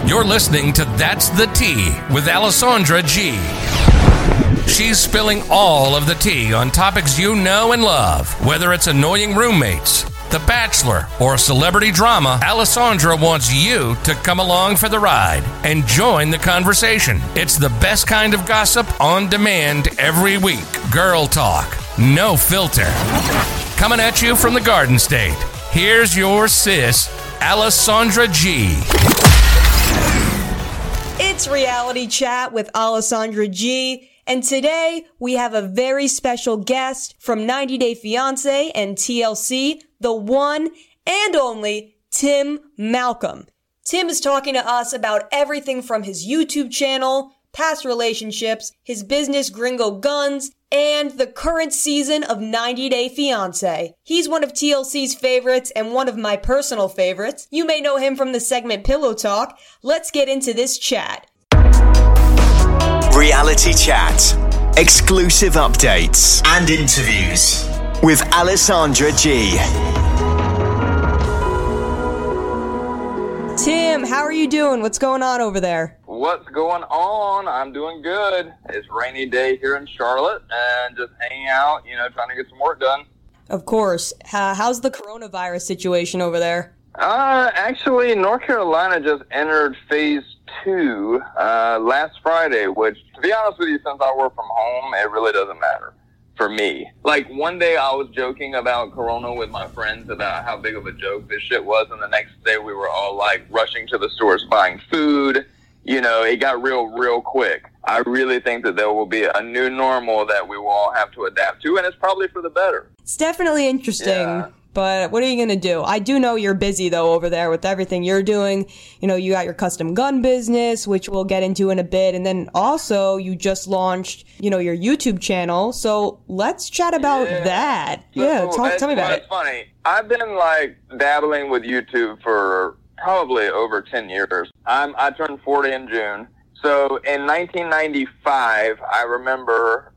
You're listening to That's the Tea with Alessandra G. She's spilling all of the tea on topics you know and love. Whether it's annoying roommates, The Bachelor, or celebrity drama, Alessandra wants you to come along for the ride and join the conversation. It's the best kind of gossip on demand every week. Girl talk, no filter. Coming at you from the Garden State, here's your sis, Alessandra G. It's Reality Chat with Alessandra G. And today we have a very special guest from 90 Day Fiancé and TLC, the one and only Tim Malcolm. Tim is talking to us about everything from his YouTube channel, past relationships, his business Gringo Guns, and the current season of 90 Day Fiancé. He's one of TLC's favorites and one of my personal favorites. You may know him from the segment Pillow Talk. Let's get into this chat. Reality Chat, exclusive updates and interviews with Alessandra G. Tim, how are you doing? What's going on over there? What's going on? I'm doing good. It's a rainy day here in Charlotte and just hanging out, trying to get some work done. Of course. How's the coronavirus situation over there? Actually, North Carolina just entered phase 2 last Friday, which, to be honest with you, since I work from home, it really doesn't matter for me. Like, one day I was joking about Corona with my friends about how big of a joke this shit was, and the next day we were all, rushing to the stores buying food. It got real quick. I really think that there will be a new normal that we will all have to adapt to, and it's probably for the better. It's definitely interesting. Yeah. But what are you going to do? I do know you're busy, though, over there with everything you're doing. You got your custom gun business, which we'll get into in a bit. And then also you just launched, your YouTube channel. So let's chat about that. Tell me about it. It's funny. I've been, dabbling with YouTube for probably over 10 years. I turned 40 in June. So in 1995, I remember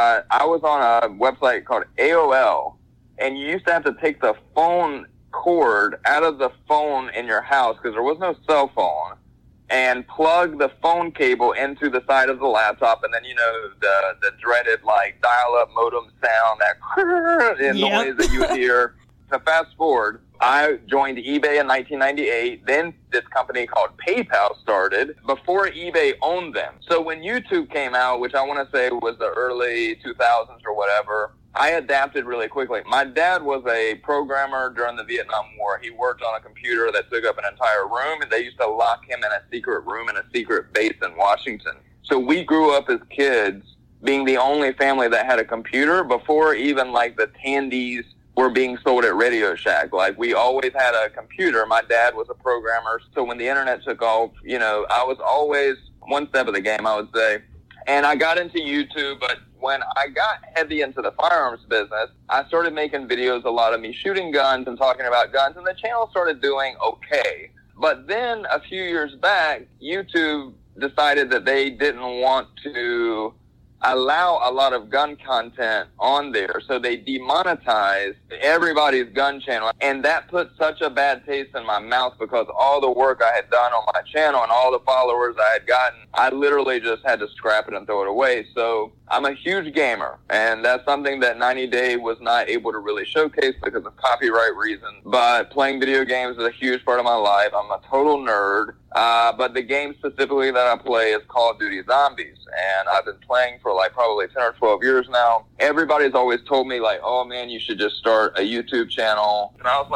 I was on a website called AOL. And you used to have to take the phone cord out of the phone in your house because there was no cell phone and plug the phone cable into the side of the laptop. And then, the dreaded, dial-up modem sound, that noise that you would hear. So fast forward, I joined eBay in 1998. Then this company called PayPal started before eBay owned them. So when YouTube came out, which I want to say was the early 2000s or whatever, I adapted really quickly. My dad was a programmer during the Vietnam War. He worked on a computer that took up an entire room, and they used to lock him in a secret room in a secret base in Washington. So we grew up as kids being the only family that had a computer before even, the Tandies were being sold at Radio Shack. We always had a computer. My dad was a programmer. So when the internet took off, I was always one step of the game, I would say. And I got into YouTube, but when I got heavy into the firearms business, I started making videos, a lot of me shooting guns and talking about guns, and the channel started doing okay. But then a few years back, YouTube decided that they didn't want to allow a lot of gun content on there, so they demonetized everybody's gun channel, and that put such a bad taste in my mouth because all the work I had done on my channel and all the followers I had gotten, I literally just had to scrap it and throw it away. So I'm a huge gamer, and that's something that 90 Day was not able to really showcase because of copyright reasons, but playing video games is a huge part of my life. I'm a total nerd. But the game specifically that I play is Call of Duty Zombies, and I've been playing for probably 10 or 12 years now. Everybody's always told me oh man, you should just start a YouTube channel. And I was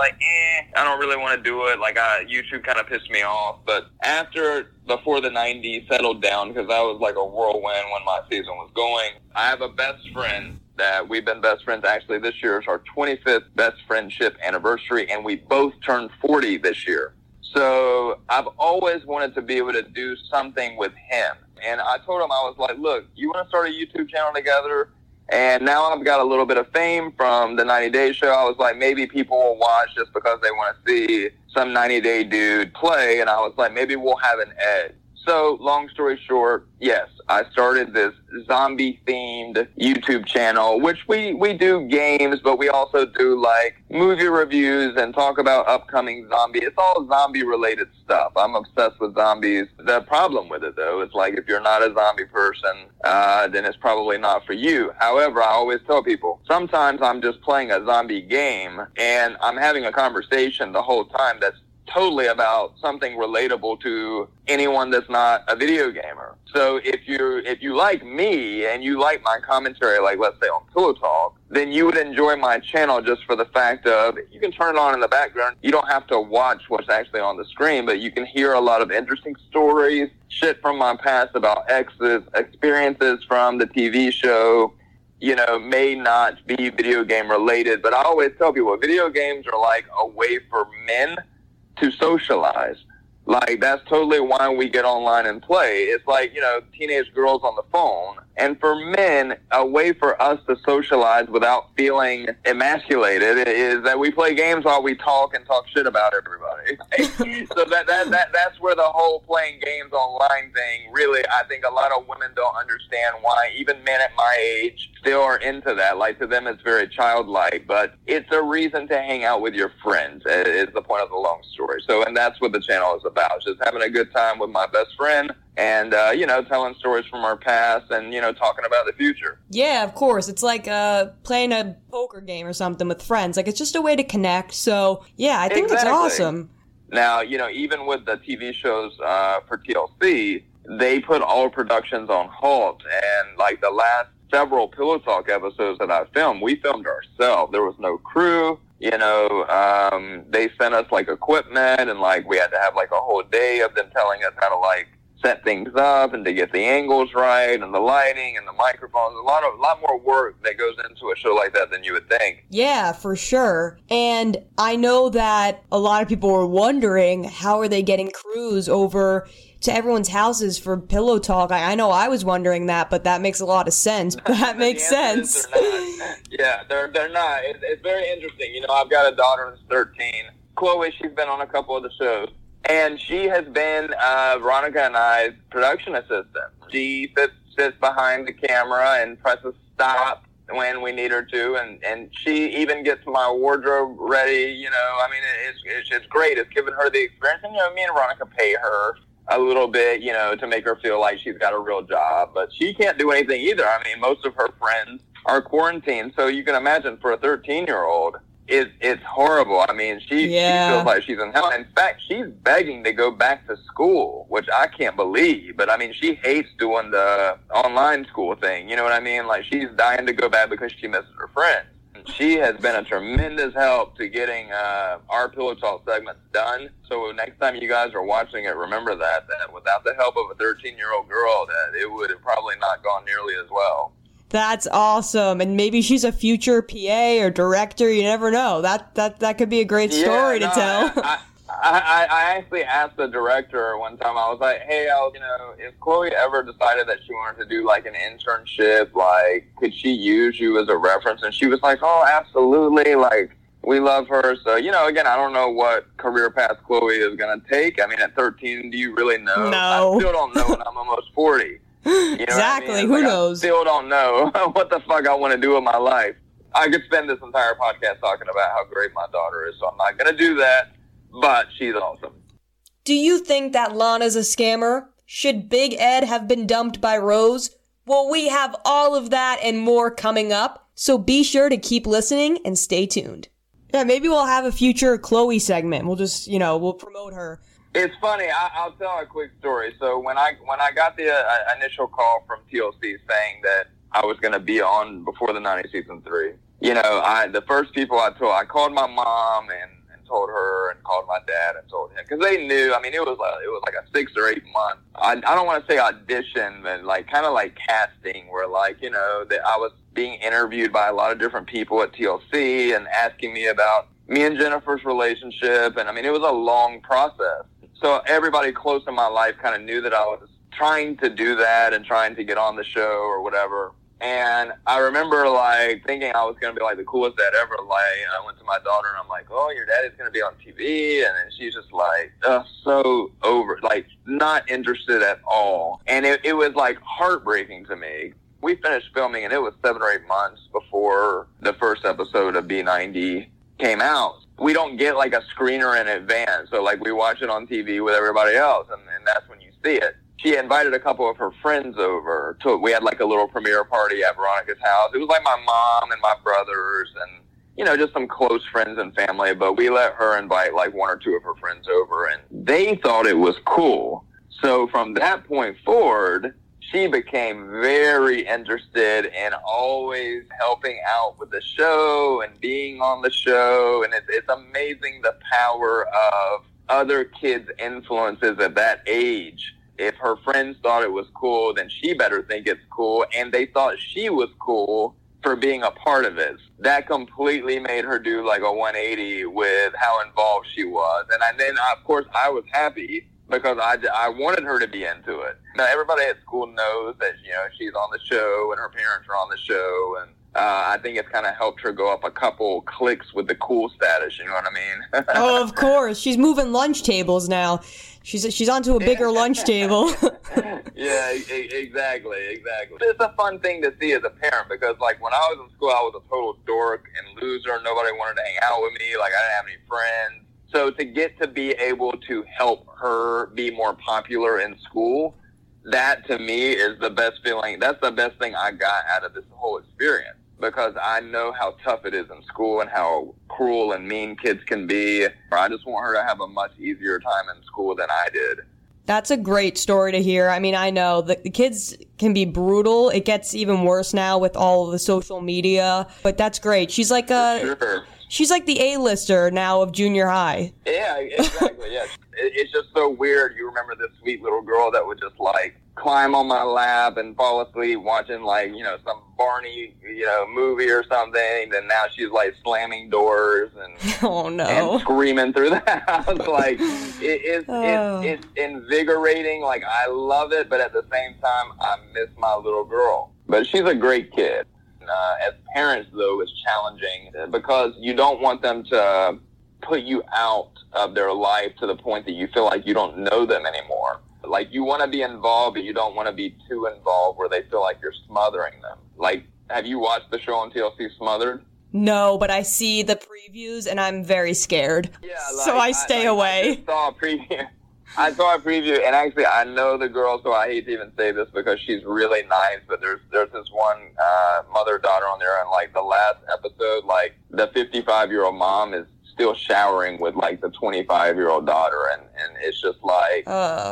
I don't really want to do it. YouTube kind of pissed me off. But before the 90s settled down, because I was a whirlwind when my season was going, I have a best friend that we've been best friends. Actually, this year is our 25th best friendship anniversary, and we both turned 40 this year. So I've always wanted to be able to do something with him. And I told him, I was look, you want to start a YouTube channel together? And now I've got a little bit of fame from the 90 Day show. I was maybe people will watch just because they want to see some 90 Day dude play. And I was maybe we'll have an edge. So, long story short, yes, I started this zombie-themed YouTube channel, which we do games, but we also do, like, movie reviews and talk about upcoming zombies. It's all zombie-related stuff. I'm obsessed with zombies. The problem with it, though, is, like, if you're not a zombie person, then it's probably not for you. However, I always tell people, sometimes I'm just playing a zombie game, and I'm having a conversation the whole time that's totally about something relatable to anyone that's not a video gamer. So if you like me and you like my commentary, like let's say on Pillow Talk, then you would enjoy my channel just for the fact of you can turn it on in the background. You don't have to watch what's actually on the screen, but you can hear a lot of interesting stories, shit from my past about exes, experiences from the TV show. You know, may not be video game related, but I always tell people video games are like a way for men to socialize. Like, that's totally why we get online and play. It's like, you know, teenage girls on the phone. And for men, a way for us to socialize without feeling emasculated is that we play games while we talk and talk shit about everybody. So that's where the whole playing games online thing, really, I think a lot of women don't understand why even men at my age still are into that. Like, to them, it's very childlike, but it's a reason to hang out with your friends, is the point of the long story. So, and that's what the channel is about, just having a good time with my best friend and, you know, telling stories from our past and, you know, talking about the future. Yeah, of course. It's like playing a poker game or something with friends. Like, it's just a way to connect. So, yeah, I think that's awesome. Now, you know, even with the TV shows for TLC, they put all productions on halt. And, like, the last several Pillow Talk episodes that I filmed, we filmed ourselves. There was no crew. You know, they sent us, like, equipment, and, like, we had to have, like, a whole day of them telling us how to, like, set things up and to get the angles right and the lighting and the microphones. A lot more work that goes into a show like that than you would think. Yeah, for sure. And I know that a lot of people were wondering, how are they getting crews over to everyone's houses for Pillow Talk? I know I was wondering that, but that makes a lot of sense. That makes sense. Yeah, they're not. It's very interesting. You know, I've got a daughter that's 13. Chloe, she's been on a couple of the shows. And she has been Veronica and I's production assistant. She sits behind the camera and presses stop when we need her to, and she even gets my wardrobe ready. You know, I mean, it's great. It's given her the experience. And, you know, me and Veronica pay her a little bit, you know, to make her feel like she's got a real job. But she can't do anything either. I mean, most of her friends are quarantined. So you can imagine for a 13-year-old, it's horrible. I mean, she feels like she's in hell. In fact, she's begging to go back to school, which I can't believe. But, I mean, she hates doing the online school thing. You know what I mean? Like, she's dying to go back because she misses her friends. She has been a tremendous help to getting our Pillow Talk segments done. So next time you guys are watching it, remember that without the help of a 13-year-old girl, that it would have probably not gone nearly as well. That's awesome. And maybe she's a future PA or director. You never know. That could be a great story to tell. I actually asked the director one time, I was like, hey, you know, if Chloe ever decided that she wanted to do like an internship, like, could she use you as a reference? And she was like, oh, absolutely. Like, we love her. So, you know, again, I don't know what career path Chloe is going to take. I mean, at 13, do you really know? No. I still don't know, and I'm almost 40. You know exactly. I mean? Who knows? I still don't know what the fuck I want to do with my life. I could spend this entire podcast talking about how great my daughter is, so I'm not going to do that, but she's awesome. Do you think that Lana's a scammer? Should Big Ed have been dumped by Rose? Well, we have all of that and more coming up, so be sure to keep listening and stay tuned. Yeah, maybe we'll have a future Chloe segment. We'll just, you know, we'll promote her. It's funny. I'll tell a quick story. So when I got the initial call from TLC saying that I was going to be on Before the 90s season 3, you know, the first people I called my mom and told her, and called my dad and told him, because they knew. I mean, it was like a 6 or 8 month. I don't want to say audition, but like kind of like casting, where like, you know, that I was being interviewed by a lot of different people at TLC and asking me about me and Jennifer's relationship, and I mean, it was a long process. So everybody close in my life kind of knew that I was trying to do that and trying to get on the show or whatever. And I remember, like, thinking I was going to be, like, the coolest dad ever. Like, I went to my daughter, and I'm like, oh, your daddy's going to be on TV. And then she's just like, so over. Like, not interested at all. And it was like heartbreaking to me. We finished filming and it was 7 or 8 months before the first episode of B90 came out. We don't get like a screener in advance. So like we watch it on TV with everybody else and that's when you see it. She invited a couple of her friends over. We had like a little premiere party at Veronica's house. It was like my mom and my brothers and, you know, just some close friends and family. But we let her invite like 1 or 2 of her friends over and they thought it was cool. So from that point forward, she became very interested in always helping out with the show and being on the show. And it's amazing the power of other kids' influences at that age. If her friends thought it was cool, then she better think it's cool. And they thought she was cool for being a part of it. That completely made her do like a 180 with how involved she was. And then, of course, I was happy because I wanted her to be into it. Now, everybody at school knows that, you know, she's on the show and her parents are on the show. And I think it's kind of helped her go up a couple clicks with the cool status, you know what I mean? Oh, of course. She's moving lunch tables now. She's onto a bigger lunch table. Yeah, exactly. It's a fun thing to see as a parent because, like, when I was in school, I was a total dork and loser. Nobody wanted to hang out with me. Like, I didn't have any friends. So to get to be able to help her be more popular in school, that to me is the best feeling. That's the best thing I got out of this whole experience because I know how tough it is in school and how cruel and mean kids can be. I just want her to have a much easier time in school than I did. That's a great story to hear. I mean, I know that the kids can be brutal. It gets even worse now with all of the social media, but that's great. She's like she's like the A-lister now of junior high. Yeah, exactly. Yeah. It's just so weird. You remember this sweet little girl that would just like climb on my lap and fall asleep watching like, you know, some Barney, you know, movie or something. And now she's like slamming doors and oh no, and screaming through the house. Like it's invigorating. Like I love it, but at the same time, I miss my little girl. But she's a great kid. As parents, though, it's challenging because you don't want them to put you out of their life to the point that you feel like you don't know them anymore. Like, you want to be involved, but you don't want to be too involved where they feel like you're smothering them. Like, have you watched the show on TLC, Smothered? No, but I see the previews, and I'm very scared. Yeah, like, so I stay away. I saw a preview, and actually, I know the girl, so I hate to even say this because she's really nice, but there's this one mother-daughter on there, and, like, the last episode, like, the 55-year-old mom is still showering with like the 25-year-old daughter, and it's just like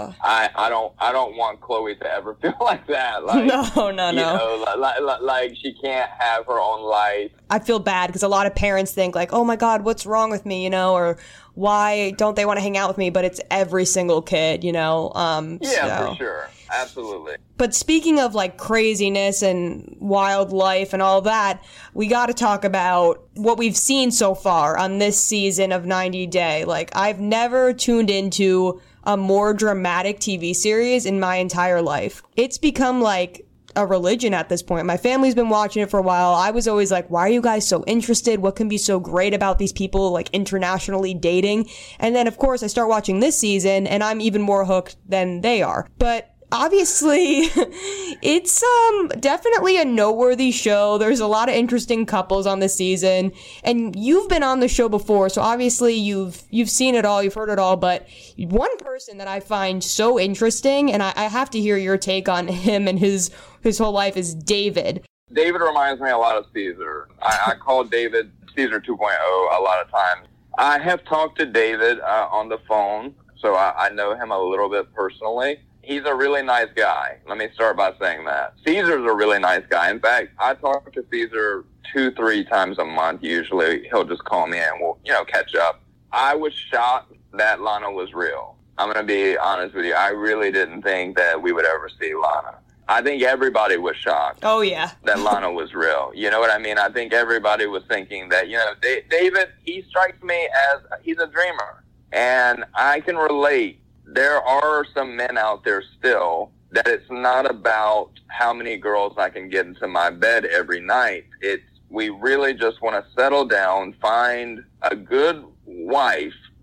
I don't want Chloe to ever feel like that. Like, no. You know, like she can't have her own life. I feel bad because a lot of parents think like, oh my God, what's wrong with me? You know, or why don't they want to hang out with me? But it's every single kid, you know. For sure. Absolutely. But speaking of like craziness and wildlife and all that, we got to talk about what we've seen so far on this season of 90 Day. Like, I've never tuned into a more dramatic TV series in my entire life. It's become like a religion at this point. My family's been watching it for a while. I was always like, why are you guys so interested? What can be so great about these people like internationally dating? And then of course I start watching this season and I'm even more hooked than they are. But obviously, it's definitely a noteworthy show. There's a lot of interesting couples on this season, and you've been on the show before, so obviously you've seen it all, you've heard it all. But one person that I find so interesting, and I have to hear your take on him and his whole life, is David. David reminds me a lot of Caesar. I call David Caesar 2.0 a lot of times. I have talked to David on the phone, so I know him a little bit personally. He's a really nice guy. Let me start by saying that. Caesar's a really nice guy. In fact, I talk to Caesar 2-3 times a month usually. He'll just call me and we'll, catch up. I was shocked that Lana was real. I'm going to be honest with you. I really didn't think that we would ever see Lana. I think everybody was shocked. Oh, yeah. That Lana was real. You know what I mean? I think everybody was thinking that, David, he strikes me as he's a dreamer. And I can relate. There are some men out there still that it's not about how many girls I can get into my bed every night. We really just want to settle down, find a good wife,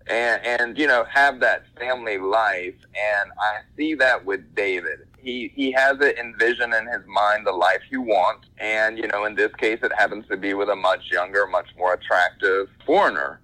and have that family life. And I see that with David. He has it envisioned in his mind, the life he wants. And, in this case, it happens to be with a much younger, much more attractive foreigner.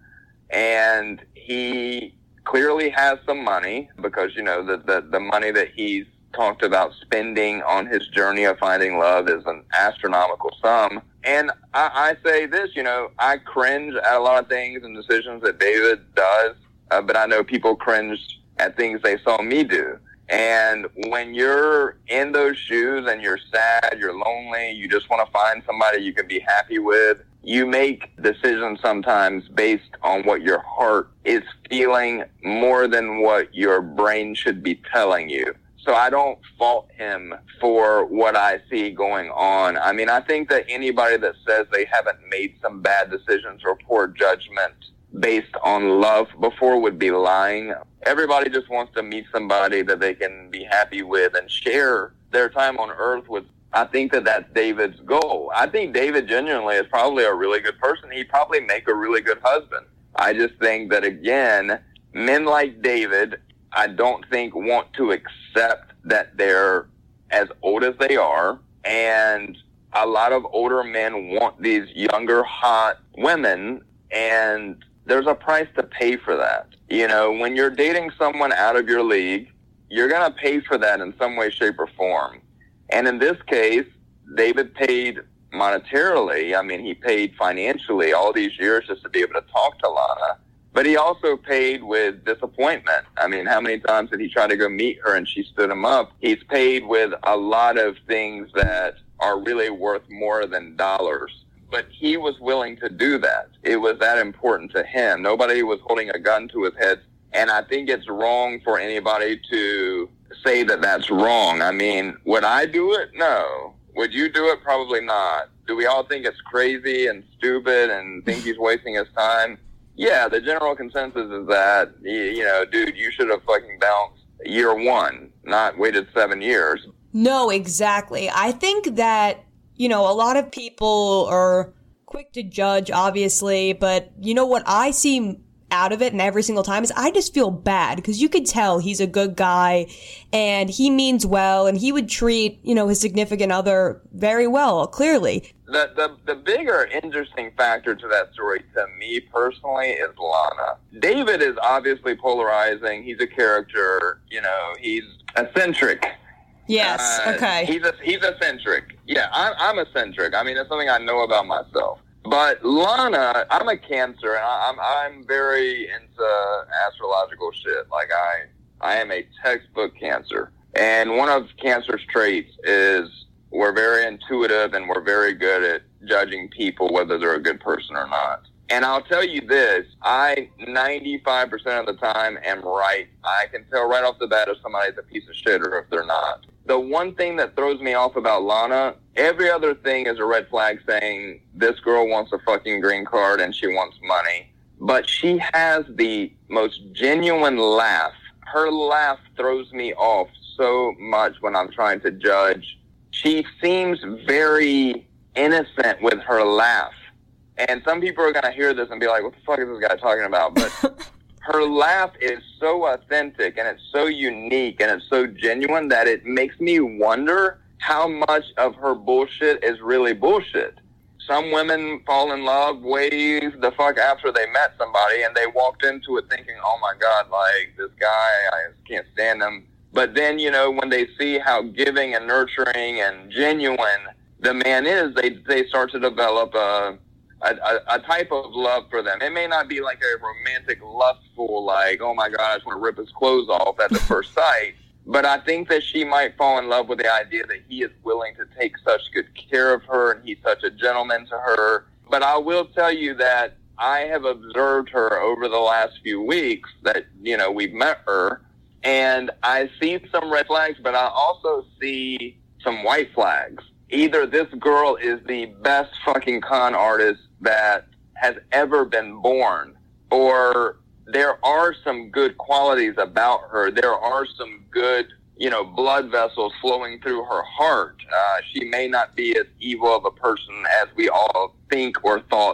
And he clearly has some money because, the money that he's talked about spending on his journey of finding love is an astronomical sum. And I say this, I cringe at a lot of things and decisions that David does, but I know people cringe at things they saw me do. And when you're in those shoes and you're sad, you're lonely, you just want to find somebody you can be happy with, you make decisions sometimes based on what your heart is feeling more than what your brain should be telling you. So I don't fault him for what I see going on. I mean, I think that anybody that says they haven't made some bad decisions or poor judgment based on love before would be lying. Everybody just wants to meet somebody that they can be happy with and share their time on earth with. I think that that's David's goal. I think David genuinely is probably a really good person. He'd probably make a really good husband. I just think that, again, men like David, I don't think want to accept that they're as old as they are. And a lot of older men want these younger, hot women, and there's a price to pay for that. When you're dating someone out of your league, you're going to pay for that in some way, shape, or form. And in this case, David paid monetarily. I mean, he paid financially all these years just to be able to talk to Lana. But he also paid with disappointment. I mean, how many times did he try to go meet her and she stood him up? He's paid with a lot of things that are really worth more than dollars. But he was willing to do that. It was that important to him. Nobody was holding a gun to his head. And I think it's wrong for anybody to say that that's wrong. I mean, would I do it? No. Would you do it? Probably not. Do we all think it's crazy and stupid and think he's wasting his time? Yeah, the general consensus is that, dude, you should have fucking bounced year one, not waited 7 years. No, exactly. I think that, a lot of people are quick to judge, obviously, but what I see out of it and every single time is I just feel bad because you could tell he's a good guy and he means well and he would treat, his significant other very well, clearly. The bigger interesting factor to that story to me personally is Lana. David is obviously polarizing. He's a character, he's eccentric. Yes, okay. He's eccentric. Yeah, I'm eccentric. I mean, it's something I know about myself. But Lana, I'm a Cancer, and I'm very into astrological shit. Like, I am a textbook Cancer. And one of Cancer's traits is we're very intuitive and we're very good at judging people, whether they're a good person or not. And I'll tell you this, I 95% of the time am right. I can tell right off the bat if somebody's a piece of shit or if they're not. The one thing that throws me off about Lana, every other thing is a red flag saying this girl wants a fucking green card and she wants money. But she has the most genuine laugh. Her laugh throws me off so much when I'm trying to judge. She seems very innocent with her laugh. And some people are going to hear this and be like, what the fuck is this guy talking about? But her laugh is so authentic and it's so unique and it's so genuine that it makes me wonder how much of her bullshit is really bullshit. Some women fall in love way the fuck after they met somebody and they walked into it thinking, oh my God, like this guy, I can't stand him. But then, when they see how giving and nurturing and genuine the man is, they start to develop a type of love for them. It may not be like a romantic, lustful, like, oh my God, I just want to rip his clothes off at the first sight. But I think that she might fall in love with the idea that he is willing to take such good care of her and he's such a gentleman to her. But I will tell you that I have observed her over the last few weeks that, we've met her. And I see some red flags, but I also see some white flags. Either this girl is the best fucking con artist that has ever been born, or there are some good qualities about her. There are some good, blood vessels flowing through her heart. She may not be as evil of a person as we all think or thought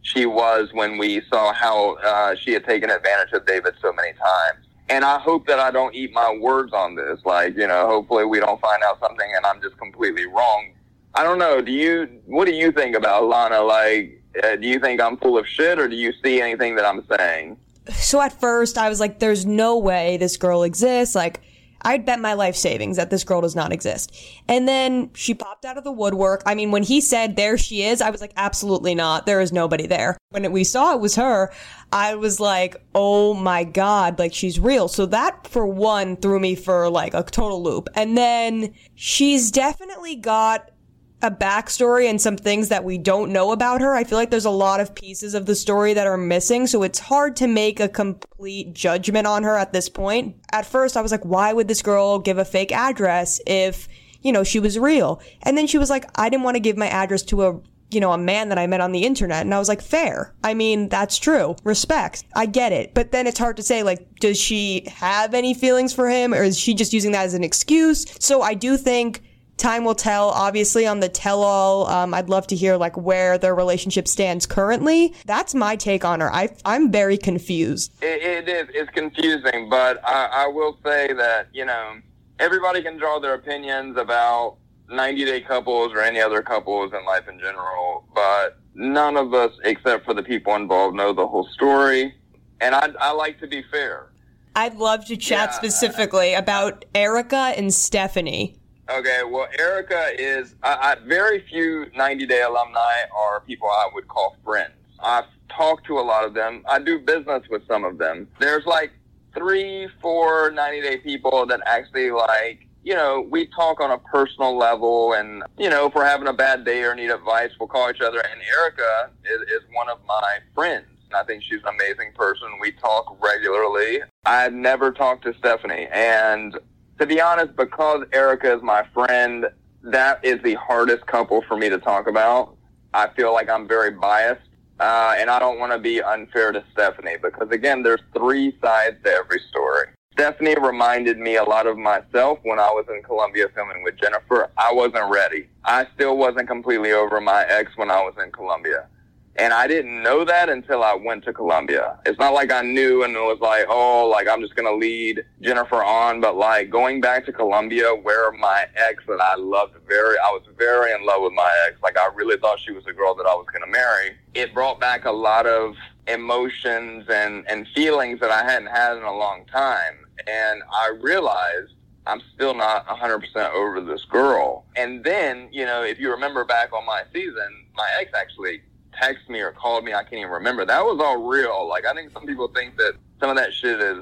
she was when we saw how she had taken advantage of David so many times. And I hope that I don't eat my words on this. Like, hopefully we don't find out something and I'm just completely wrong. I don't know. What do you think about Lana? Like, do you think I'm full of shit, or do you see anything that I'm saying? So at first I was like, there's no way this girl exists. Like, I'd bet my life savings that this girl does not exist. And then she popped out of the woodwork. I mean, when he said, there she is, I was like, absolutely not. There is nobody there. When we saw it was her, I was like, oh my God, like, she's real. So that, for one, threw me for like a total loop. And then she's definitely got a backstory and some things that we don't know about her. I feel like there's a lot of pieces of the story that are missing, so it's hard to make a complete judgment on her at this point. At first, I was like, why would this girl give a fake address if, she was real? And then she was like, I didn't want to give my address to a man that I met on the internet. And I was like, fair. I mean, that's true. Respect. I get it. But then it's hard to say, like, does she have any feelings for him, or is she just using that as an excuse? So I do think time will tell, obviously, on the tell-all. I'd love to hear, like, where their relationship stands currently. That's my take on her. I'm very confused. It is. It's confusing, but I will say that, everybody can draw their opinions about 90-day couples or any other couples in life in general, but none of us, except for the people involved, know the whole story. And I like to be fair. I'd love to chat specifically about Erica and Stephanie. Okay, well, Erica is, very few 90-Day alumni are people I would call friends. I've talked to a lot of them. I do business with some of them. There's like 3-4 90-Day people that actually, like, we talk on a personal level, and, if we're having a bad day or need advice, we'll call each other. And Erica is one of my friends. I think she's an amazing person. We talk regularly. I've never talked to Stephanie, and to be honest, because Erica is my friend, that is the hardest couple for me to talk about. I feel like I'm very biased, and I don't want to be unfair to Stephanie because, again, there's 3 sides to every story. Stephanie reminded me a lot of myself when I was in Colombia filming with Jennifer. I wasn't ready. I still wasn't completely over my ex when I was in Colombia. And I didn't know that until I went to Colombia. It's not like I knew and it was like, I'm just going to lead Jennifer on. But like going back to Colombia where my ex that I loved I was very in love with my ex. Like I really thought she was the girl that I was going to marry. It brought back a lot of emotions and feelings that I hadn't had in a long time. And I realized I'm still not 100% over this girl. And then, if you remember back on my season, my ex actually texted me or called me. I can't even remember. That was all real. Like, I think some people think that some of that shit is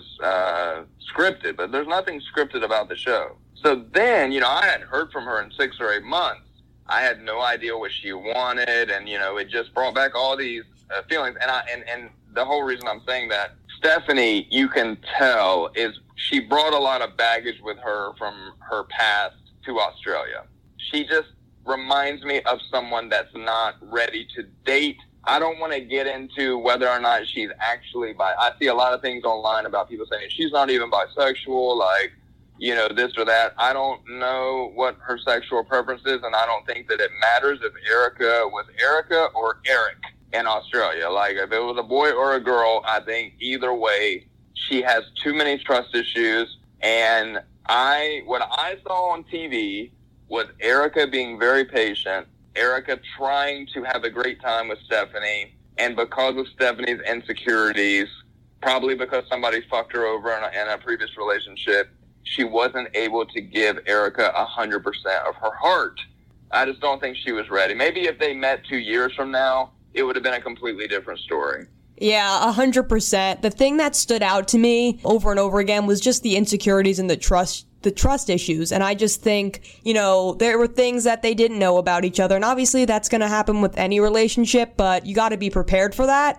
scripted, but there's nothing scripted about the show. So then, I hadn't heard from her in 6 or 8 months. I had no idea what she wanted, and, it just brought back all these feelings. And the whole reason I'm saying that, Stephanie, you can tell, is she brought a lot of baggage with her from her past to Australia. She just reminds me of someone that's not ready to date. I don't want to get into whether or not she's actually I see a lot of things online about people saying she's not even bisexual, like, this or that. I don't know what her sexual preference is, and I don't think that it matters if Erica was Erica or Eric in Australia. Like, if it was a boy or a girl, I think either way, she has too many trust issues. And what I saw on TV was Erica being very patient, Erica trying to have a great time with Stephanie, and because of Stephanie's insecurities, probably because somebody fucked her over in a previous relationship, she wasn't able to give Erica 100% of her heart. I just don't think she was ready. Maybe if they met 2 years from now, it would have been a completely different story. Yeah, 100%. The thing that stood out to me over and over again was just the insecurities and the trust issues. And I just think, there were things that they didn't know about each other. And obviously that's going to happen with any relationship, but you got to be prepared for that.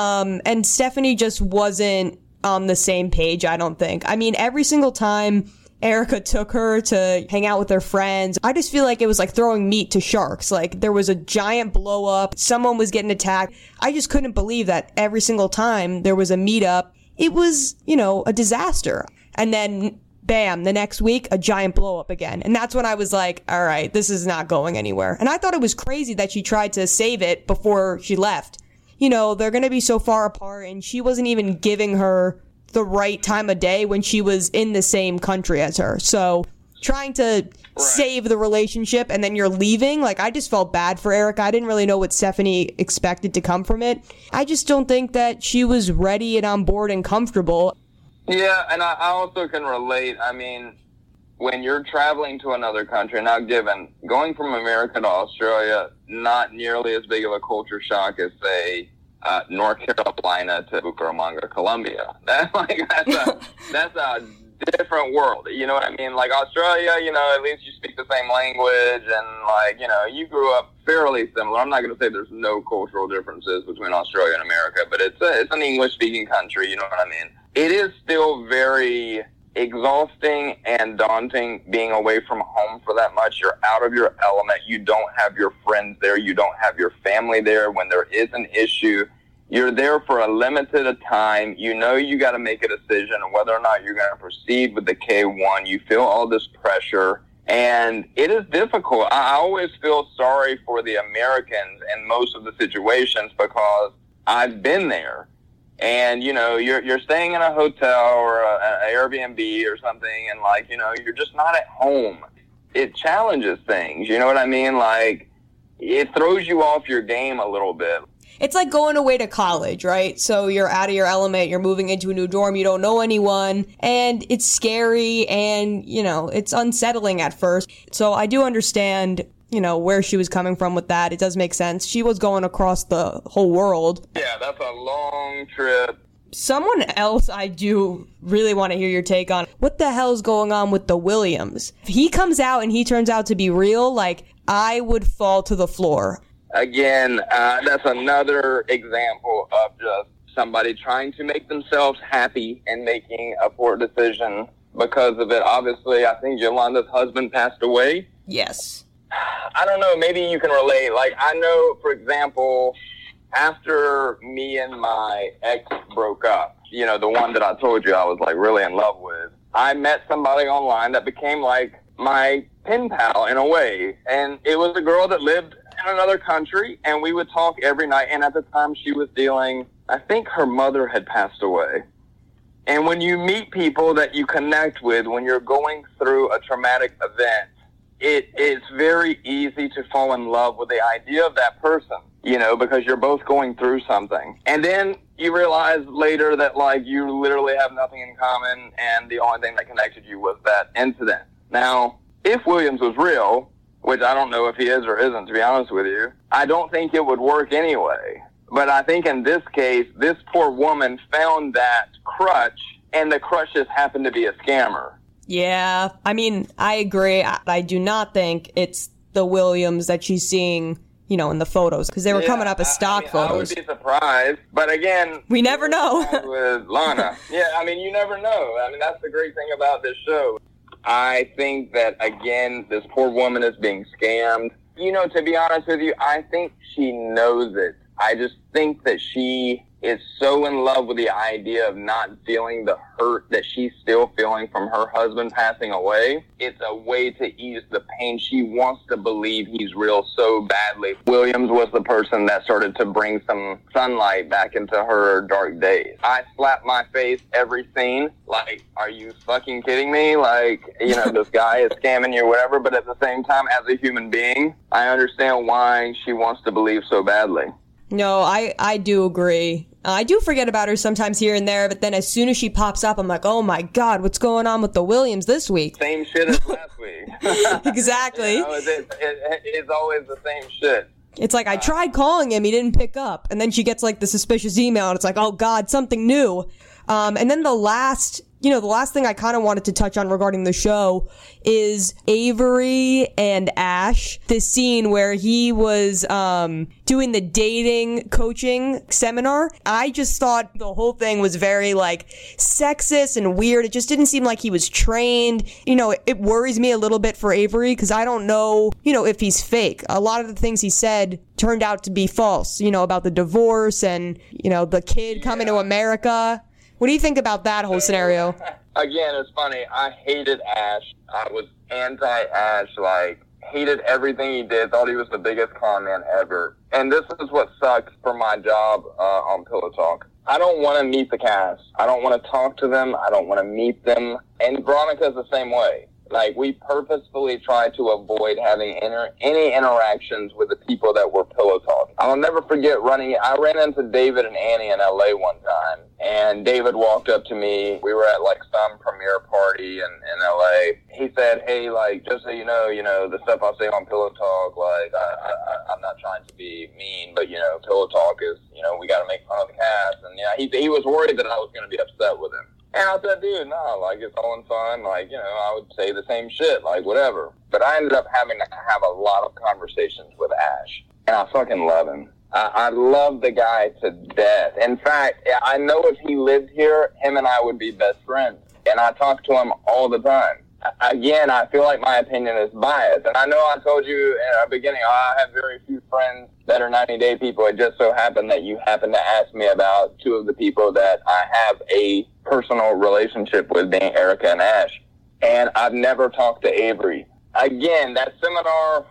And Stephanie just wasn't on the same page, I don't think. I mean, every single time Erica took her to hang out with her friends, I just feel like it was like throwing meat to sharks. Like, there was a giant blow up, someone was getting attacked. I just couldn't believe that every single time there was a meetup, it was, a disaster. And then bam, the next week, a giant blow up again. And that's when I was like, all right, this is not going anywhere. And I thought it was crazy that she tried to save it before she left. they're going to be so far apart, and she wasn't even giving her the right time of day when she was in the same country as her. So trying to save the relationship and then you're leaving, like, I just felt bad for Erica. I didn't really know what Stephanie expected to come from it. I just don't think that she was ready and on board and comfortable. Yeah, and I also can relate. I mean, when you're traveling to another country, now given going from America to Australia, not nearly as big of a culture shock as, say, North Carolina to Bucaramanga, Colombia. That's a different world. You know what I mean? Like Australia, at least you speak the same language, and you grew up fairly similar. I'm not going to say there's no cultural differences between Australia and America, but it's an English-speaking country. You know what I mean? It is still very exhausting and daunting being away from home for that much. You're out of your element. You don't have your friends there. You don't have your family there. When there is an issue, you're there for a limited time. You got to make a decision on whether or not you're going to proceed with the K1. You feel all this pressure, and it is difficult. I always feel sorry for the Americans in most of the situations because I've been there. And, you're staying in a hotel or an Airbnb or something, and, you're just not at home. It challenges things, you know what I mean? Like, it throws you off your game a little bit. It's like going away to college, right? So you're out of your element, you're moving into a new dorm, you don't know anyone, and it's scary, and, it's unsettling at first. So I do understand where she was coming from with that. It does make sense. She was going across the whole world. Yeah, that's a long trip. Someone else I do really want to hear your take on. What the hell's going on with the Williams? If he comes out and he turns out to be real, I would fall to the floor. Again, that's another example of just somebody trying to make themselves happy and making a poor decision because of it. Obviously, I think Yolanda's husband passed away. Yes. I don't know, maybe you can relate. I know, for example, after me and my ex broke up, the one that I told you I was really in love with, I met somebody online that became my pen pal in a way. And it was a girl that lived in another country, and we would talk every night. And at the time she was I think her mother had passed away. And when you meet people that you connect with, when you're going through a traumatic event, it's very easy to fall in love with the idea of that person, because you're both going through something. And then you realize later that, you literally have nothing in common, and the only thing that connected you was that incident. Now, if Williams was real, which I don't know if he is or isn't, to be honest with you, I don't think it would work anyway. But I think in this case, this poor woman found that crutch, and the crutch just happened to be a scammer. Yeah, I mean, I agree. I do not think it's the Williams that she's seeing, in the photos, because they were coming up as stock photos. I would be surprised, but again, we never know. With Lana. Yeah, you never know. That's the great thing about this show. I think that, again, this poor woman is being scammed. To be honest with you, I think she knows it. I just think that she is so in love with the idea of not feeling the hurt that she's still feeling from her husband passing away. It's a way to ease the pain. She wants to believe he's real so badly. Williams was the person that started to bring some sunlight back into her dark days. I slap my face every scene. Are you fucking kidding me? This guy is scamming you or whatever, but at the same time, as a human being, I understand why she wants to believe so badly. No, I do agree. I do forget about her sometimes here and there, but then as soon as she pops up, I'm like, oh my God, what's going on with the Williams this week? Same shit as last week. Exactly. It's always the same shit. It's like, I tried calling him, he didn't pick up. And then she gets the suspicious email, and it's like, oh God, something new. And then the last thing I kind of wanted to touch on regarding the show is Avery and Ash. This scene where he was doing the dating coaching seminar. I just thought the whole thing was very sexist and weird. It just didn't seem like he was trained. It worries me a little bit for Avery because I don't know, if he's fake. A lot of the things he said turned out to be false, about the divorce and, the kid coming to America. What do you think about that whole scenario? Again, it's funny. I hated Ash. I was anti-Ash, hated everything he did, thought he was the biggest con man ever. And this is what sucks for my job on Pillow Talk. I don't want to meet the cast. I don't want to talk to them. I don't want to meet them. And Veronica's the same way. Like, we purposefully try to avoid having any interactions with the people that were Pillow Talk. I'll never forget I ran into David and Annie in LA one time, and David walked up to me. We were at, like, some premiere party in LA. He said, hey, like, just so you know, the stuff I say on Pillow Talk, like, I'm not trying to be mean, but, Pillow Talk is, we got to make fun of the cast. And, he was worried that I was going to be upset with him. And I said, dude, no, like, it's all in fun. Like, I would say the same shit, like, whatever. But I ended up having to have a lot of conversations with Ash. And I fucking love him. I love the guy to death. In fact, I know if he lived here, him and I would be best friends. And I talk to him all the time. Again, I feel like my opinion is biased. And I know I told you in the beginning, I have very few friends that are 90-day people. It just so happened that you happened to ask me about two of the people that I have a personal relationship with, being Erica and Ash. And I've never talked to Avery. Again, that seminar,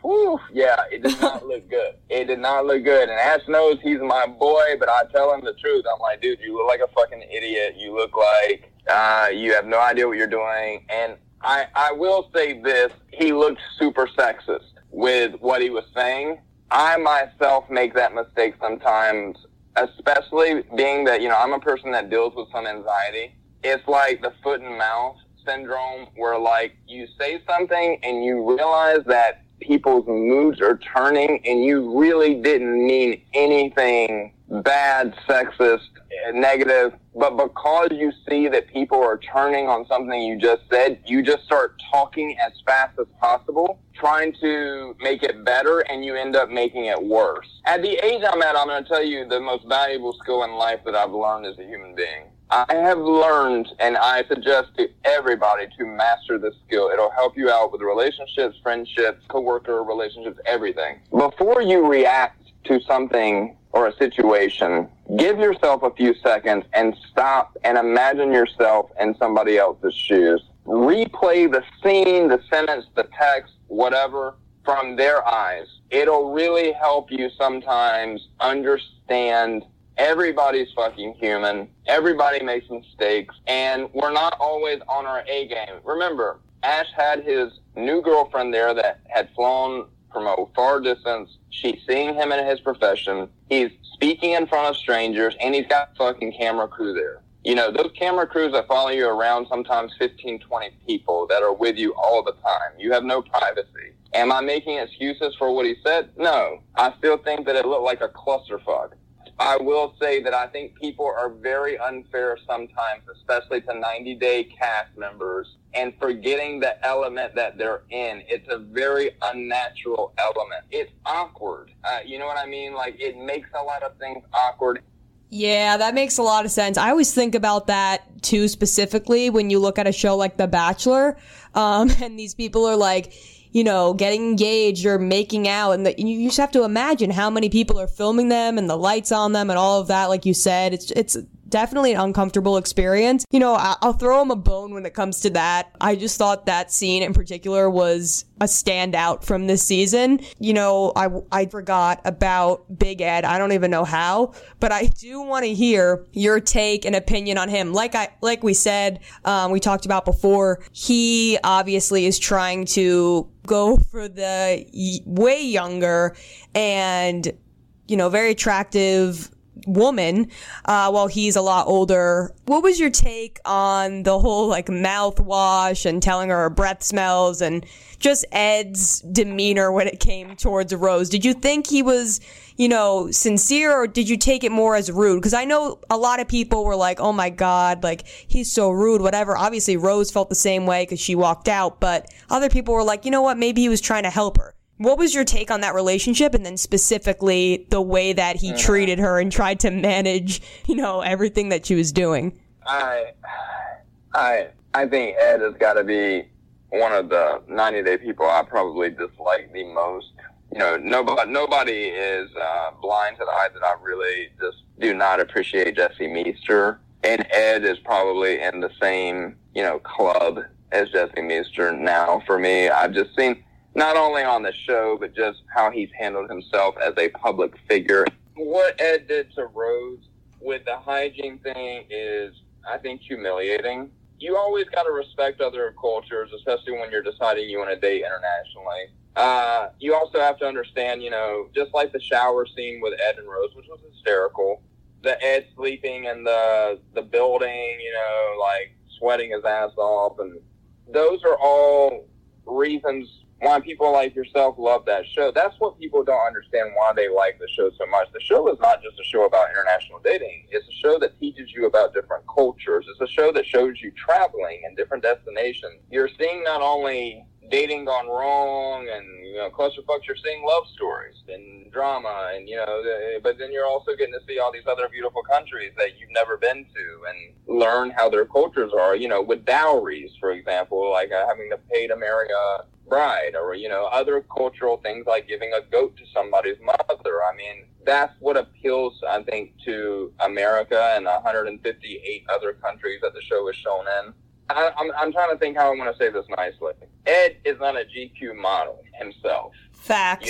it did not look good. It did not look good. And Ash knows he's my boy, but I tell him the truth. I'm like, dude, you look like a fucking idiot. You look like you have no idea what you're doing. And I will say this, he looked super sexist with what he was saying. I myself make that mistake sometimes, especially being that, I'm a person that deals with some anxiety. It's like the foot and mouth syndrome, where, like, you say something and you realize that people's moods are turning and you really didn't mean anything bad, sexist, negative, but because you see that people are turning on something you just said, you just start talking as fast as possible, trying to make it better, and you end up making it worse. At the age I'm at, I'm going to tell you the most valuable skill in life that I've learned as a human being. I have learned, and I suggest to everybody to master this skill. It'll help you out with relationships, friendships, coworker relationships, everything. Before you react to something or a situation, give yourself a few seconds and stop and imagine yourself in somebody else's shoes. Replay the scene, the sentence, the text, whatever, from their eyes. It'll really help you sometimes understand everybody's fucking human. Everybody makes mistakes, and we're not always on our A game. Remember, Ash had his new girlfriend there that had flown from a far distance. She's seeing him in his profession. He's speaking in front of strangers, and he's got fucking camera crew there. Those camera crews that follow you around, sometimes 15, 20 people that are with you all the time. You have no privacy. Am I making excuses for what he said? No. I still think that it looked like a clusterfuck. I will say that I think people are very unfair sometimes, especially to 90-day cast members, and forgetting the element that they're in. It's a very unnatural element. It's awkward. You know what I mean? Like, it makes a lot of things awkward. Yeah, that makes a lot of sense. I always think about that, too, specifically when you look at a show like The Bachelor, and these people are like, getting engaged or making out, and you just have to imagine how many people are filming them and the lights on them and all of that. Like you said, it's definitely an uncomfortable experience. I'll throw him a bone when it comes to that. I just thought that scene in particular was a standout from this season. I forgot about Big Ed. I don't even know how, but I do want to hear your take and opinion on him. Like we said, we talked about before, he obviously is trying to go for the way younger and, very attractive woman, while he's a lot older. What was your take on the whole, like, mouthwash and telling her breath smells and just Ed's demeanor when it came towards Rose? Did you think he was, sincere, or did you take it more as rude? Because I know a lot of people were like, oh my God, like, he's so rude, whatever. Obviously, Rose felt the same way because she walked out, but other people were like, you know what, maybe he was trying to help her. What was your take on that relationship, and then specifically the way that he treated her and tried to manage, everything that she was doing? I think Ed has got to be one of the 90-day people I probably dislike the most. Nobody is blind to the fact that I really just do not appreciate Jesse Meester, and Ed is probably in the same, club as Jesse Meester now for me. I've just seen not only on the show, but just how he's handled himself as a public figure. What Ed did to Rose with the hygiene thing is, I think, humiliating. You always got to respect other cultures, especially when you're deciding you want to date internationally. You also have to understand, just like the shower scene with Ed and Rose, which was hysterical, the Ed sleeping in the building, like sweating his ass off, and those are all reasons why people like yourself love that show. That's what people don't understand, why they like the show so much. The show is not just a show about international dating. It's a show that teaches you about different cultures. It's a show that shows you traveling in different destinations. You're seeing not only dating gone wrong and, clusterfucks, you're seeing love stories and drama and, but then you're also getting to see all these other beautiful countries that you've never been to and learn how their cultures are, with dowries, for example, like having to pay to marry a bride, or, other cultural things like giving a goat to somebody's mother. I mean, that's what appeals, I think, to America and 158 other countries that the show is shown in. I'm trying to think how I want to say this nicely. Ed is not a GQ model himself. Facts.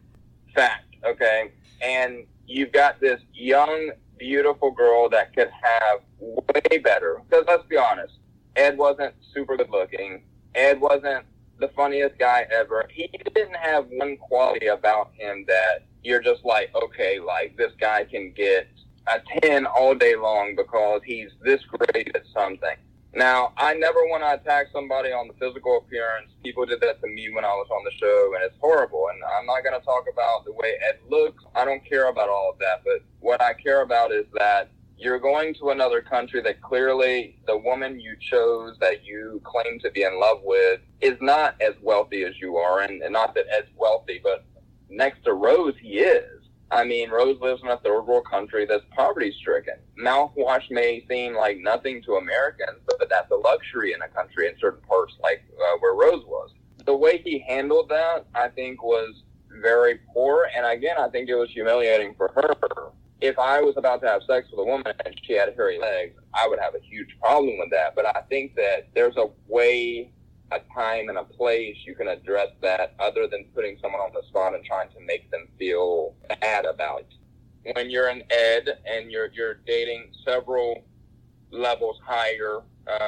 Fact, okay? And you've got this young, beautiful girl that could have way better. Because let's be honest, Ed wasn't super good looking. Ed wasn't the funniest guy ever. He didn't have one quality about him that you're just like, okay, like this guy can get a 10 all day long because he's this great at something. Now, I never want to attack somebody on the physical appearance. People did that to me when I was on the show, and it's horrible. And I'm not going to talk about the way Ed looks. I don't care about all of that. But what I care about is that you're going to another country that clearly the woman you chose that you claim to be in love with is not as wealthy as you are. And not that Ed's wealthy, but next to Rose, he is. I mean, Rose lives in a third world country that's poverty-stricken. Mouthwash may seem like nothing to Americans, but that's a luxury in a country in certain parts like where Rose was. The way he handled that, I think, was very poor. And again, I think it was humiliating for her. If I was about to have sex with a woman and she had hairy legs, I would have a huge problem with that. But I think that there's a way, a time, and a place you can address that other than putting someone on the spot and trying to make them feel bad about it. When you're an Ed and you're dating several levels higher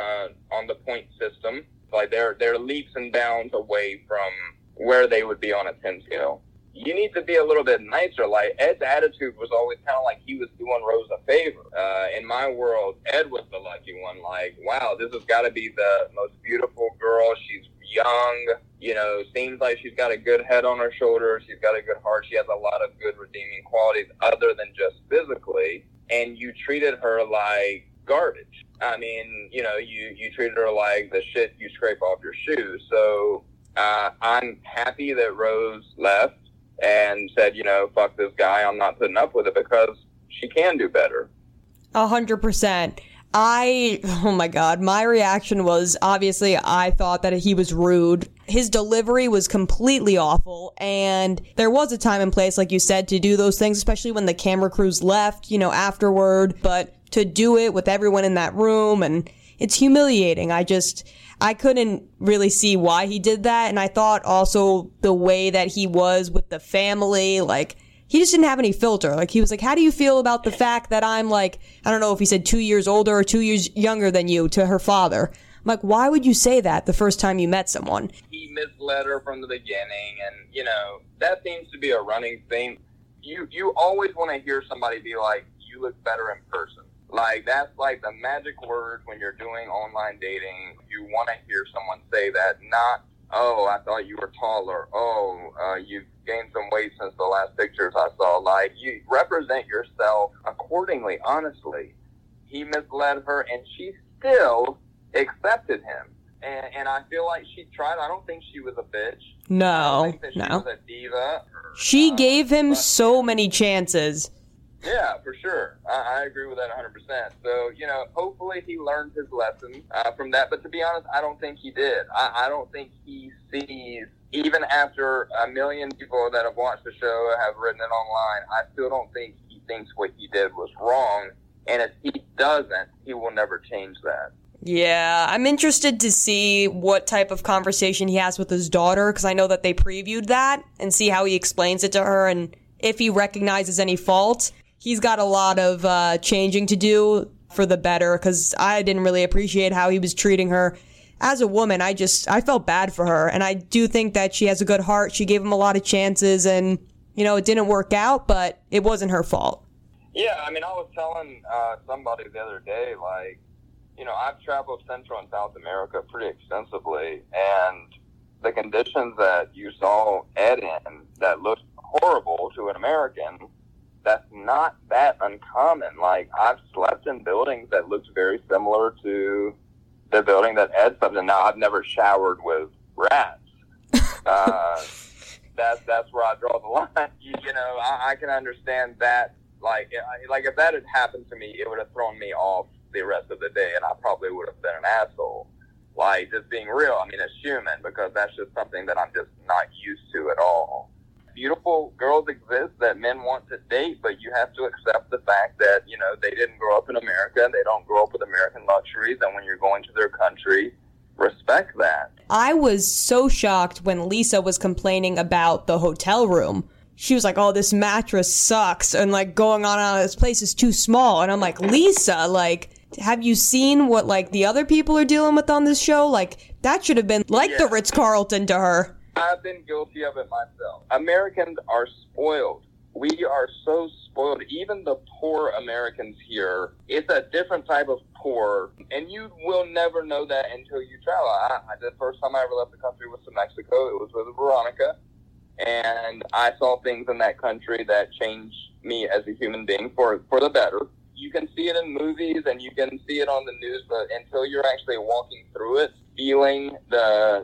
on the point system, like they're leaps and bounds away from where they would be on a 10 scale. You need to be a little bit nicer. Like, Ed's attitude was always kind of like he was doing Rose a favor. In my world, Ed was the lucky one. Like, wow, this has got to be the most beautiful girl. She's young, seems like she's got a good head on her shoulders. She's got a good heart. She has a lot of good redeeming qualities other than just physically. And you treated her like garbage. I mean, you treated her like the shit you scrape off your shoes. So I'm happy that Rose left and said, fuck this guy, I'm not putting up with it, because she can do better. 100%. Oh my God, my reaction was, obviously, I thought that he was rude. His delivery was completely awful, and there was a time and place, like you said, to do those things, especially when the camera crews left, afterward, but to do it with everyone in that room, and it's humiliating. I couldn't really see why he did that. And I thought also the way that he was with the family, like, he just didn't have any filter. Like, he was like, how do you feel about the fact that I'm like, I don't know if he said 2 years older or 2 years younger than you, to her father. I'm like, why would you say that the first time you met someone? He misled her from the beginning. And, that seems to be a running theme. You always want to hear somebody be like, you look better in person. Like, that's like the magic word when you're doing online dating. You want to hear someone say that, not, oh, I thought you were taller. Oh, you've gained some weight since the last pictures I saw. Like, you represent yourself accordingly, honestly. He misled her, and she still accepted him. And I feel like she tried. I don't think she was a bitch. No, I don't think that she was a diva. She gave him so many chances. Yeah, for sure. I agree with that 100%. So, hopefully he learned his lesson from that. But to be honest, I don't think he did. I don't think he sees, even after 1 million people that have watched the show have written it online, I still don't think he thinks what he did was wrong. And if he doesn't, he will never change that. Yeah, I'm interested to see what type of conversation he has with his daughter, because I know that they previewed that, and see how he explains it to her and if he recognizes any fault. He's got a lot of changing to do for the better, because I didn't really appreciate how he was treating her. As a woman, I felt bad for her, and I do think that she has a good heart. She gave him a lot of chances, and, you know, it didn't work out, but it wasn't her fault. Yeah, I mean, I was telling somebody the other day, like, you know, I've traveled Central and South America pretty extensively, and the conditions that you saw Ed in that looked horrible to an American, that's not that uncommon. Like, I've slept in buildings that looked very similar to the building that Ed slept in. Now, I've never showered with rats. That's where I draw the line. You know, I can understand that. Like if that had happened to me, it would have thrown me off the rest of the day, and I probably would have been an asshole. Like, just being real, I mean, as human, because that's just something that I'm just not used to at all. Beautiful girls exist that men want to date, but you have to accept the fact that, you know, they didn't grow up in America, they don't grow up with American luxuries, and when you're going to their country, respect that. I was so shocked when Lisa was complaining about the hotel room. She was like, oh, this mattress sucks, and, like, going on, this place is too small. And I'm like, Lisa, like, have you seen what, like, the other people are dealing with on this show? Like, that should have been like the Ritz-Carlton to her. I've been guilty of it myself. Americans are spoiled. We are so spoiled. Even the poor Americans here, it's a different type of poor, and you will never know that until you travel. The first time I ever left the country was to Mexico. It was with Veronica. And I saw things in that country that changed me as a human being for the better. You can see it in movies and you can see it on the news, but until you're actually walking through it, feeling the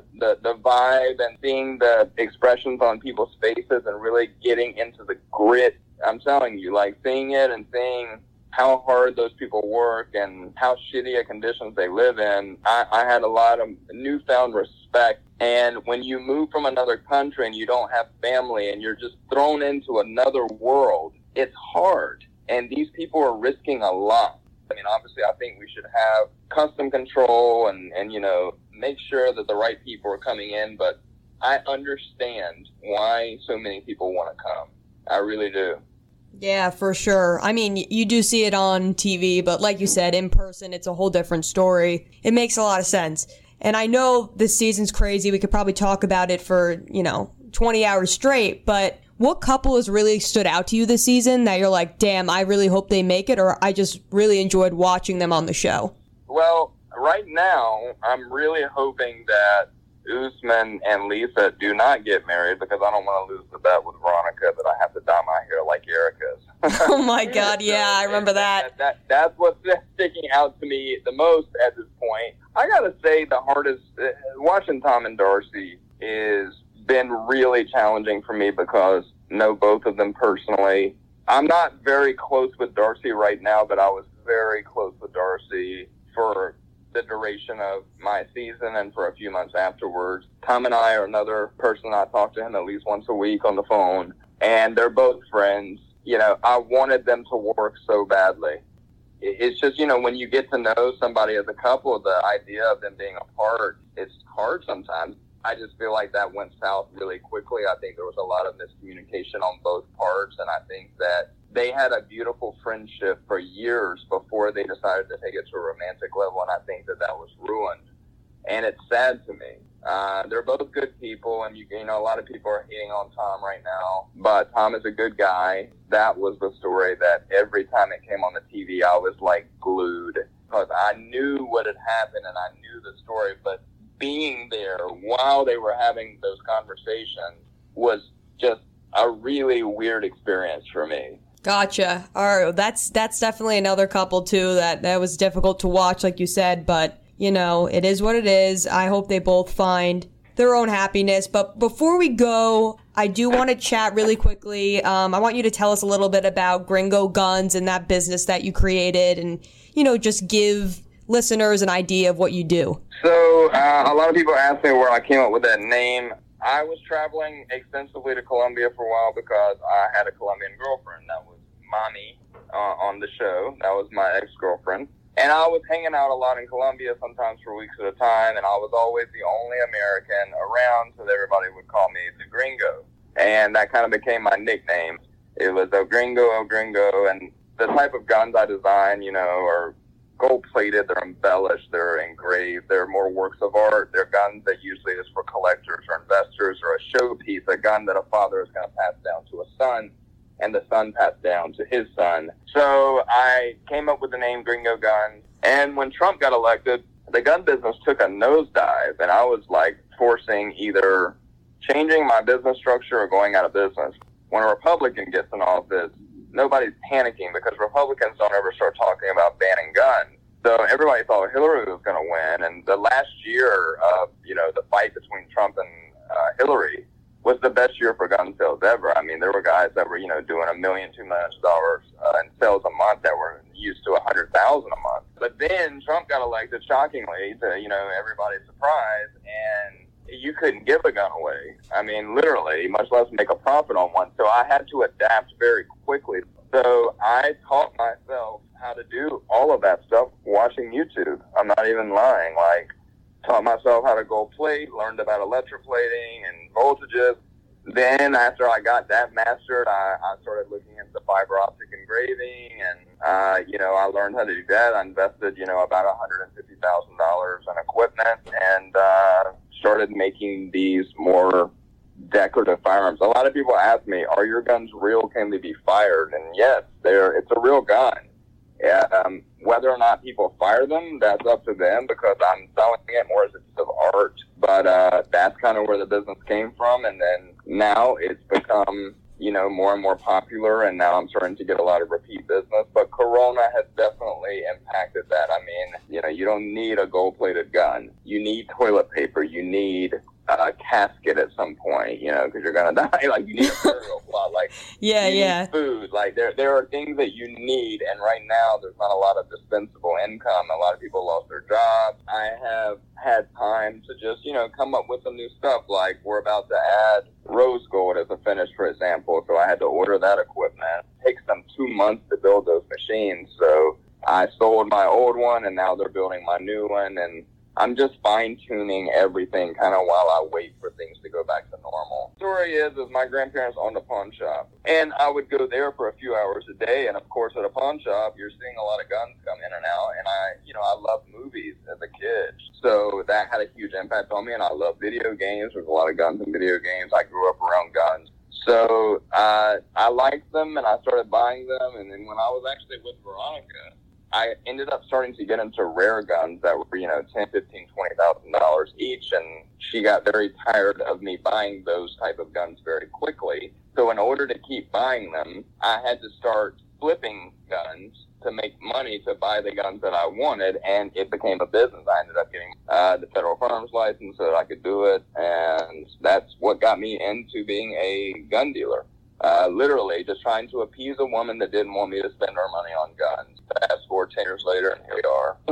vibe and seeing the expressions on people's faces and really getting into the grit, I'm telling you, like, seeing it and seeing how hard those people work and how shitty a conditions they live in, I had a lot of newfound respect. And when you move from another country and you don't have family and you're just thrown into another world, it's hard. And these people are risking a lot. I mean, obviously, I think we should have custom control and you know, make sure that the right people are coming in. But I understand why so many people want to come. I really do. Yeah, for sure. I mean, you do see it on TV, but like you said, in person, it's a whole different story. It makes a lot of sense. And I know this season's crazy. We could probably talk about it for, 20 hours straight, but what couple has really stood out to you this season that you're like, damn, I really hope they make it, or I just really enjoyed watching them on the show? Well, right now, I'm really hoping that Usman and Lisa do not get married, because I don't want to lose the bet with Veronica that I have to dye my hair like Erica's. Oh my God, yeah, I remember that. That's what's sticking out to me the most at this point. I gotta say, the hardest, watching Tom and Darcy is been really challenging for me, because know both of them personally. I'm not very close with Darcy right now, but I was very close with Darcy for the duration of my season and for a few months afterwards. Tom and I are another person. I talk to him at least once a week on the phone, and they're both friends. I wanted them to work so badly. It's just, when you get to know somebody as a couple, the idea of them being apart, it's hard sometimes. I just feel like that went south really quickly. I think there was a lot of miscommunication on both parts, and I think that they had a beautiful friendship for years before they decided to take it to a romantic level, and I think that was ruined. And it's sad to me. They're both good people, and a lot of people are hating on Tom right now, but Tom is a good guy. That was the story that every time it came on the TV, I was like glued, because I knew what had happened and I knew the story, but being there while they were having those conversations was just a really weird experience for me. Gotcha. All right, that's definitely another couple too that was difficult to watch, like you said, but it is what it is. I hope they both find their own happiness. But before we go, I do want to chat really quickly. I want you to tell us a little bit about Gringo Guns and that business that you created, and just give listeners an idea of what you do. So a lot of people ask me where I came up with that name. I was traveling extensively to Colombia for a while because I had a Colombian girlfriend. That was Mommy on the show. That was my ex-girlfriend. And I was hanging out a lot in Colombia, sometimes for weeks at a time, and I was always the only American around, so everybody would call me the Gringo. And that kind of became my nickname. It was El Gringo, and the type of guns I design, are gold-plated, they're embellished, they're engraved, they're more works of art. They're guns that usually is for collectors or investors, or a showpiece, a gun that a father is going to pass down to a son, and the son passed down to his son. So I came up with the name Gringo Guns, and when Trump got elected, the gun business took a nosedive, and I was like forcing either changing my business structure or going out of business. When a Republican gets in office, nobody's panicking because Republicans don't ever start talking about banning guns. So everybody thought Hillary was going to win, and the last year of, the fight between Trump and Hillary was the best year for gun sales ever. I mean, there were guys that were, doing $1 million, $2 million in sales a month that were used to $100,000 a month. But then Trump got elected, shockingly, to, everybody's surprise, and you couldn't give a gun away. I mean, literally, much less make a profit on one. So I had to adapt very quickly. So I taught myself how to do all of that stuff watching YouTube. I'm not even lying. Taught myself how to gold plate, learned about electroplating and voltages. Then after I got that mastered, I started looking into fiber optic engraving, and, I learned how to do that. I invested, about $150,000 in equipment, and started making these more decorative firearms. A lot of people ask me, are your guns real? Can they be fired? And yes, it's a real gun. Whether or not people fire them, that's up to them, because I'm selling it more as a piece of art. But that's kind of where the business came from. And then now it's become, more and more popular, and now I'm starting to get a lot of repeat business. But Corona has definitely impacted that. I mean, you don't need a gold-plated gun. You need toilet paper. You need a casket at some point, because you're going to die. You need a burial plot. You need food. There are things that you need, and right now there's not a lot of dispensable income. A lot of people lost their jobs. I have had time to just, come up with some new stuff. We're about to add rose gold as a finish, for example, so I had to order that equipment. It takes them 2 months to build those machines, so I sold my old one, and now they're building my new one, and I'm just fine-tuning everything kind of while I wait for things to go back to normal. The story is my grandparents owned a pawn shop, and I would go there for a few hours a day, and of course at a pawn shop, you're seeing a lot of guns come in and out, and I love movies as a kid, so that had a huge impact on me, and I love video games. There's a lot of guns in video games. I grew up around guns. So I liked them, and I started buying them, and then when I was actually with Veronica, I ended up starting to get into rare guns that were, $10,000, $15,000, $20,000 each, and she got very tired of me buying those type of guns very quickly. So in order to keep buying them, I had to start flipping guns to make money to buy the guns that I wanted, and it became a business. I ended up getting the federal firearms license so that I could do it, and that's what got me into being a gun dealer. Literally just trying to appease a woman that didn't want me to spend her money on guns. Fast forward 10 years later, and here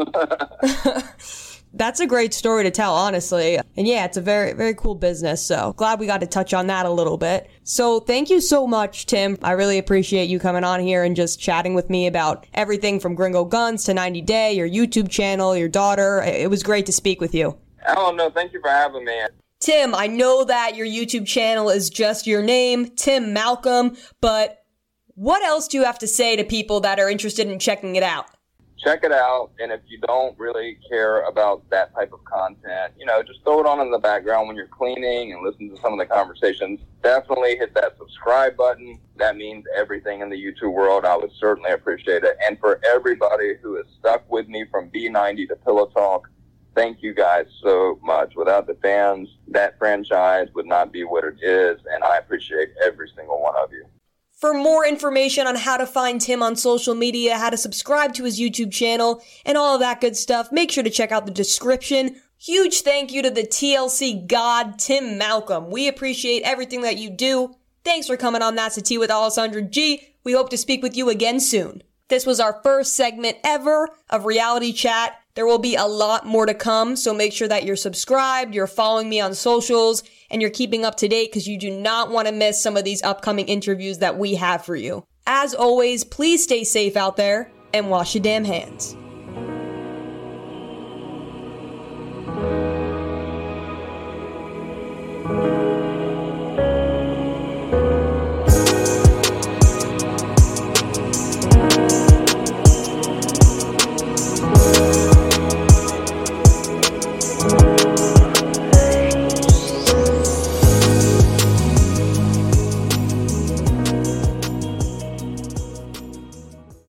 we are. That's a great story to tell, honestly. And yeah, it's a very, very cool business. So glad we got to touch on that a little bit. So thank you so much, Tim. I really appreciate you coming on here and just chatting with me about everything from Gringo Guns to 90 Day, your YouTube channel, your daughter. It was great to speak with you. Oh, no, thank you for having me. Tim, I know that your YouTube channel is just your name, Tim Malcolm, but what else do you have to say to people that are interested in checking it out? Check it out, and if you don't really care about that type of content, just throw it on in the background when you're cleaning and listen to some of the conversations. Definitely hit that subscribe button. That means everything in the YouTube world. I would certainly appreciate it. And for everybody who has stuck with me from B90 to Pillow Talk, thank you guys so much. Without the fans, that franchise would not be what it is, and I appreciate every single one of you. For more information on how to find Tim on social media, how to subscribe to his YouTube channel, and all of that good stuff, make sure to check out the description. Huge thank you to the TLC god, Tim Malcolm. We appreciate everything that you do. Thanks for coming on That's the Tea with Alessandra G. We hope to speak with you again soon. This was our first segment ever of Reality Chat. There will be a lot more to come, so make sure that you're subscribed, you're following me on socials, and you're keeping up to date because you do not want to miss some of these upcoming interviews that we have for you. As always, please stay safe out there and wash your damn hands.